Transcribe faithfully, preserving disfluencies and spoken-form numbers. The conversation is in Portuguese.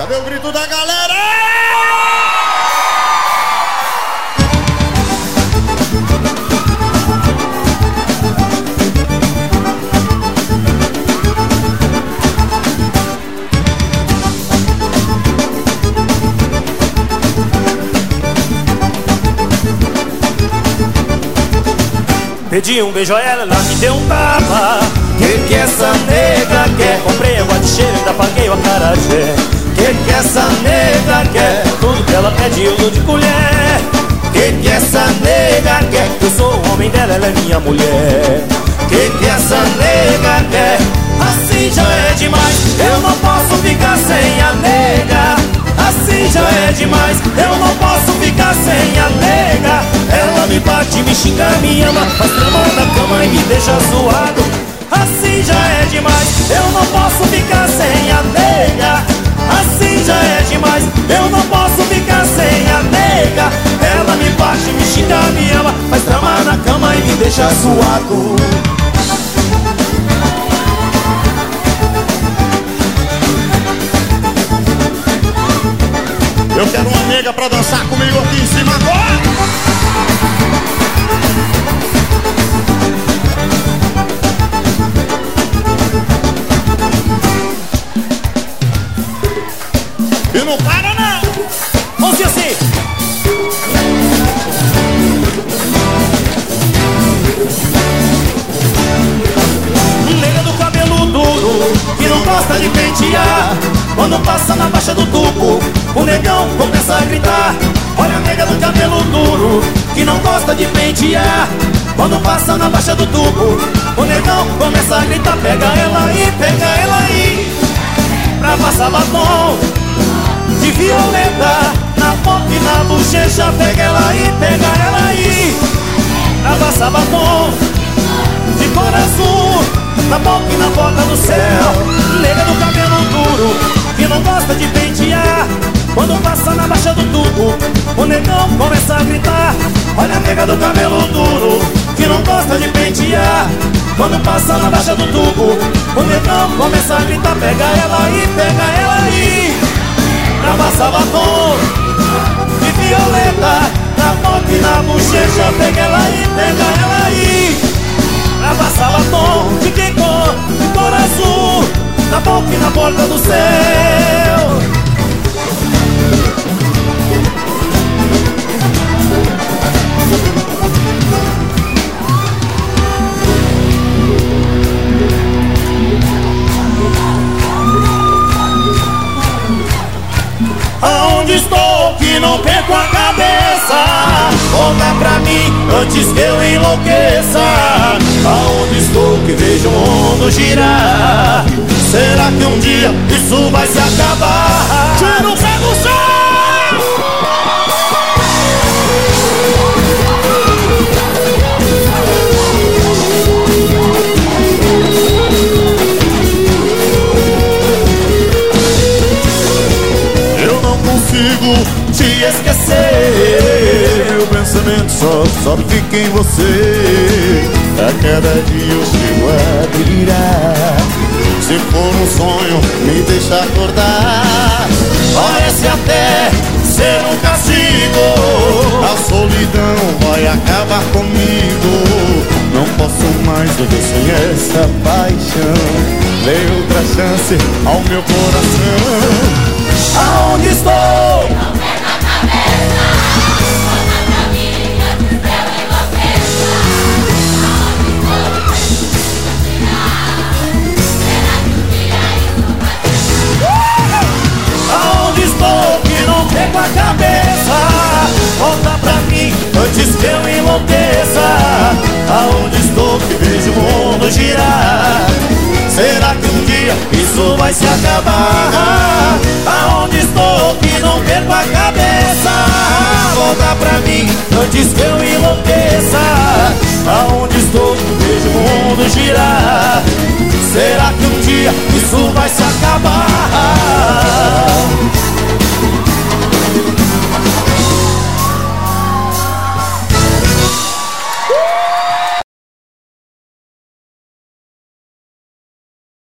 Cadê o grito da galera? Pedi um beijo a ela, ela me deu um tapa. Que que essa nega quer? Comprei água de cheiro e ainda paguei o acarajé. Que que essa nega quer? Tudo que ela pede eu dou de colher. Que que essa nega quer? Eu sou o homem dela, ela é minha mulher. Que que essa nega quer? Assim já é demais, eu não posso ficar sem a nega. Assim já é demais, eu não posso ficar sem a nega. Ela me bate, me xinga, me ama, faz trama na cama e me deixa zoado. Assim já é demais, eu não posso ficar sem a nega. Assim já é demais, eu não posso ficar sem a nega. Ela me bate, me xinga, me ama, faz trama na cama e me deixa zoado. Eu quero uma nega pra dançar comigo aqui em cima agora. E não para não. Vamos ser assim. Nega do cabelo duro, que não gosta de pentear. Quando passa na baixa do tubo, o negão começa a gritar. Olha a nega do cabelo duro, que não gosta de pentear. Quando passa na baixa do tubo, o negão começa a gritar. Pega ela aí, pega ela aí, pra passar batom de violeta na boca e na bochecha. Pega ela aí, pega ela aí, pra passar batom de cor azul na boca e na porta do céu. Nega do cabelo duro, que não gosta de pentear. Quando passa na baixa do tubo, o negão começa a gritar. Olha a nega do cabelo duro, que não gosta de pentear. Quando passa na baixa do tubo, o negão começa a gritar. Pega ela aí, pega ela aí, pra passar batom de violeta na boca e na bochecha. Pega ela aí, pega ela aí, pra passar batom de que cor? De cor azul na boca e na porta do céu. Aonde estou que não perco a cabeça? Volta pra mim antes que eu enlouqueça. Aonde estou que vejo o mundo girar? Será que um dia isso vai se acabar? Tira o pé do céu! Te esquecer, meu pensamento só, só fica em você. A cada dia eu chego a delirar. Se for um sonho, me deixa acordar. Parece até ser um castigo. A solidão vai acabar comigo. Não posso mais viver sem essa paixão. Dê outra chance ao meu coração. Aonde estou? Não perca a cabeça. Volta pra mim antes que eu enlouqueça. Aonde estou que não perco a cabeça? Volta pra mim antes que eu enlouqueça. Aonde estou que vejo o mundo girar? Será que um dia isso vai se acabar? Aonde estou que não perco a cabeça? Volta pra mim antes que eu enlouqueça. Aonde estou que vejo o mundo girar? Será que um dia